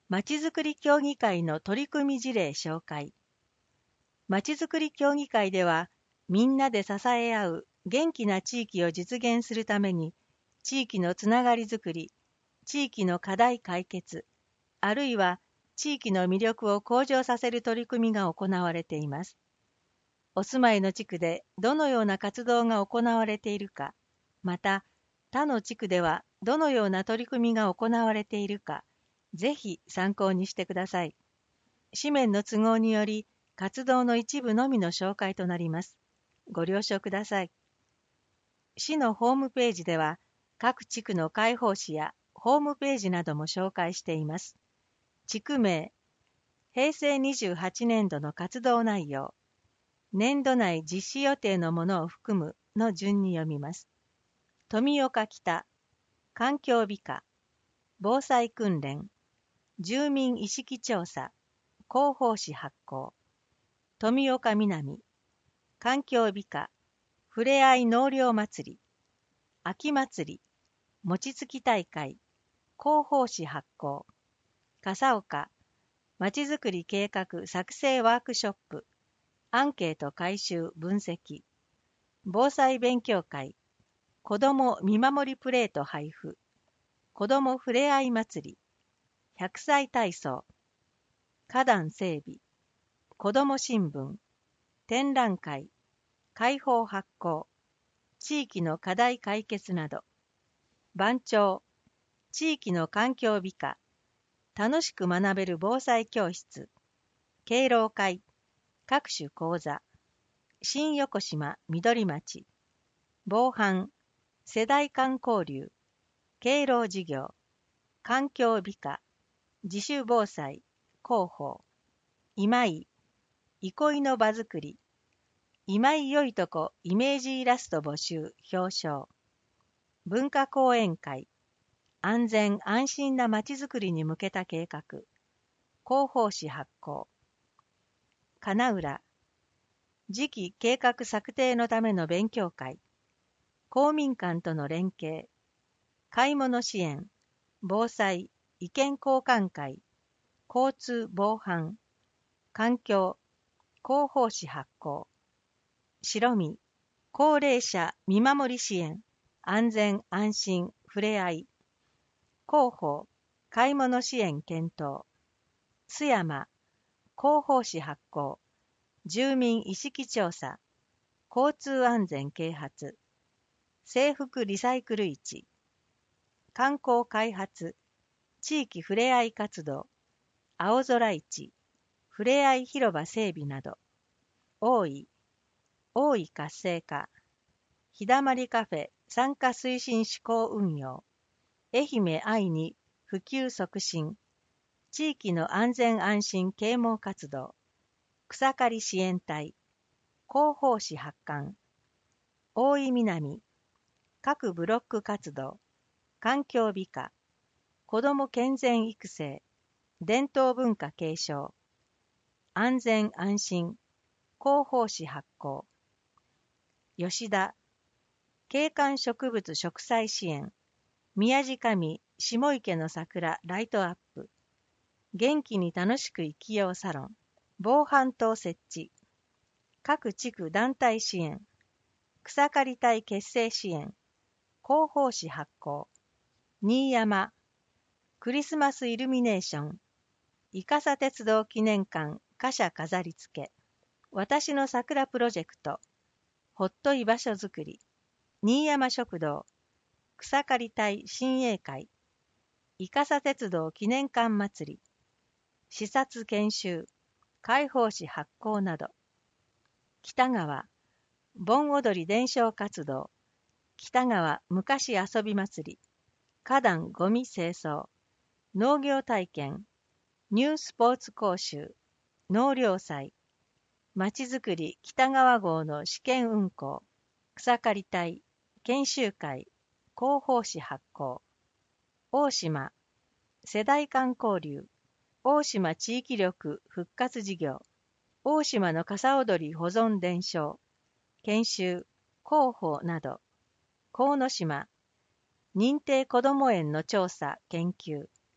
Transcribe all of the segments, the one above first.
まちづくり協議会の取り組み事例紹介。まちづくり協議会では、みんなで支え合う元気な地域を実現するために、地域のつながりづくり、地域の課題解決、あるいは地域の魅力を向上させる取り組みが行われています。お住まいの地区でどのような活動が行われているか、また他の地区ではどのような取り組みが行われているか、ぜひ参考にしてください。紙面の都合により、活動の一部のみの紹介となります。ご了承ください。市のホームページでは、各地区の広報誌やホームページなども紹介しています。地区名、平成28年度の活動内容、年度内実施予定のものを含むの順に読みます。富岡北、環境美化、防災訓練、住民意識調査、広報誌発行、富岡南、環境美化、ふれあい納涼祭り、秋祭り、餅つき大会、広報誌発行、笠岡、まちづくり計画作成ワークショップ、アンケート回収分析、防災勉強会、子ども見守りプレート配布、子どもふれあい祭り、100歳体操、花壇整備、子ども新聞、展覧会、開放発行、地域の課題解決など、番長、地域の環境美化、楽しく学べる防災教室、敬老会、各種講座、新横島緑町、防犯、世代間交流、敬老事業、環境美化、自主防災、広報、今井、憩いの場づくり、今井よいとこイメージイラスト募集、表彰、文化講演会、安全安心なまちづくりに向けた計画、広報誌発行、金浦、次期計画策定のための勉強会、公民館との連携、買い物支援、防災、意見交換会、交通防犯、環境、広報誌発行、白身、高齢者見守り支援、安全安心ふれあい、広報、買い物支援検討、津山、広報誌発行、住民意識調査、交通安全啓発、制服リサイクル市、観光開発、地域ふれあい活動、青空市、ふれあい広場整備など、大井活性化、日だまりカフェ参加推進施行運用、愛媛愛に普及促進、地域の安全安心啓蒙活動、草刈り支援隊、広報誌発刊、大井南、各ブロック活動、環境美化、子ども健全育成、伝統文化継承、安全安心、広報誌発行、吉田、景観植物植栽支援、宮地上下池の桜ライトアップ、元気に楽しく生きようサロン、防犯灯設置、各地区団体支援、草刈り隊結成支援、広報誌発行、新山、クリスマスイルミネーション、伊笠鉄道記念館貨車飾り付け、私の桜プロジェクト、ほっと居場所づくり、新山食堂、草刈り隊親衛会、伊笠鉄道記念館祭り、視察研修、開放誌発行など、北川、盆踊り伝承活動、北川昔遊び祭り、花壇ゴミ清掃、農業体験、ニュースポーツ講習、納涼祭、まちづくり北川号の試験運行、草刈り隊、研修会、広報誌発行、大島、世代間交流、大島地域力復活事業、大島の傘踊り保存伝承、研修、広報など、河野島、認定こども園の調査、研究、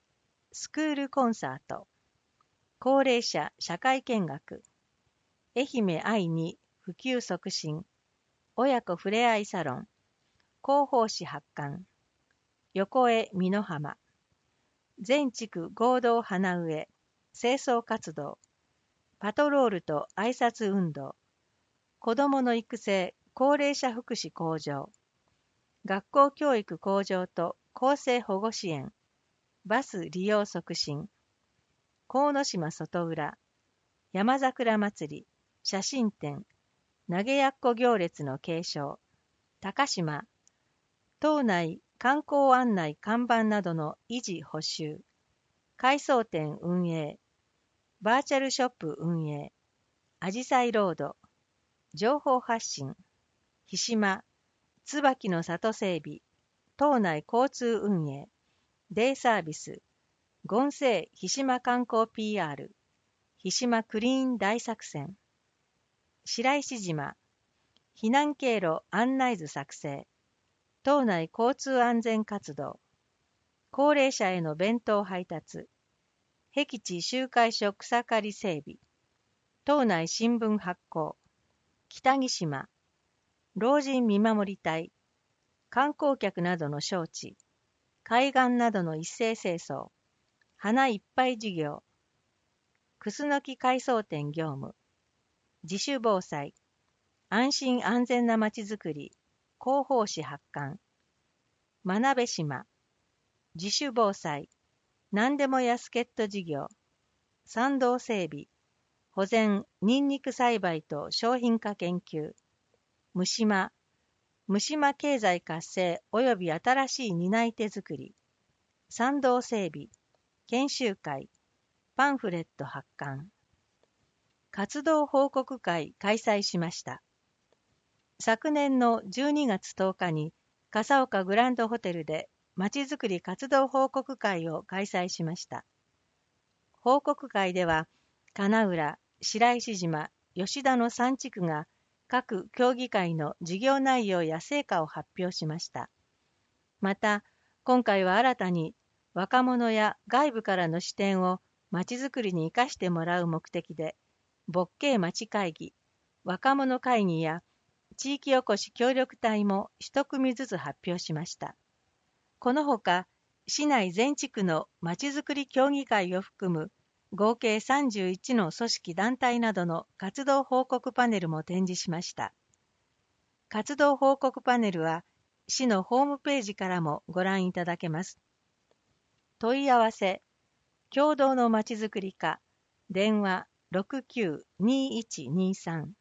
スクールコンサート、高齢者社会見学、愛媛愛に普及促進、親子ふれあいサロン、広報誌発刊、横江美濃浜、全地区合同花植え、清掃活動、パトロールと挨拶運動、子どもの育成、高齢者福祉向上、学校教育向上と公正保護支援、バス利用促進、鴻島外浦、山桜祭り、写真展、投げやっこ行列の継承、高島、島内観光案内看板などの維持補修、改装店運営、バーチャルショップ運営、あじさいロード、情報発信、日島、椿の里整備、島内交通運営、デイサービス、権政日島観光 PR、日島クリーン大作戦、白石島、避難経路案内図作成、島内交通安全活動、高齢者への弁当配達、僻地集会所草刈り整備、島内新聞発行、北木島、老人見守り隊、観光客などの招致、海岸などの一斉清掃、花いっぱい事業、クスノキ改装店業務、自主防災、安心安全なまちづくり、広報誌発刊、真鍋島、自主防災、何でもや助っ人事業、山道整備、保全、ニンニク栽培と商品化研究、虫島、虫島経済活性及び新しい担い手づくり、山道整備、研修会、パンフレット発刊、活動報告会開催しました。昨年の12月10日に笠岡グランドホテルでまちづくり活動報告会を開催しました。報告会では金浦、白石島、吉田の3地区が各協議会の事業内容や成果を発表しました。また、今回は新たに若者や外部からの視点をまちづくりに生かしてもらう目的で、ボッケーまち会議、若者会議や地域おこし協力隊も一組ずつ発表しました。このほか、市内全地区のまちづくり協議会を含む合計31の組織団体などの活動報告パネルも展示しました。活動報告パネルは、市のホームページからもご覧いただけます。問い合わせ、共同のまちづくり課、電話69-2123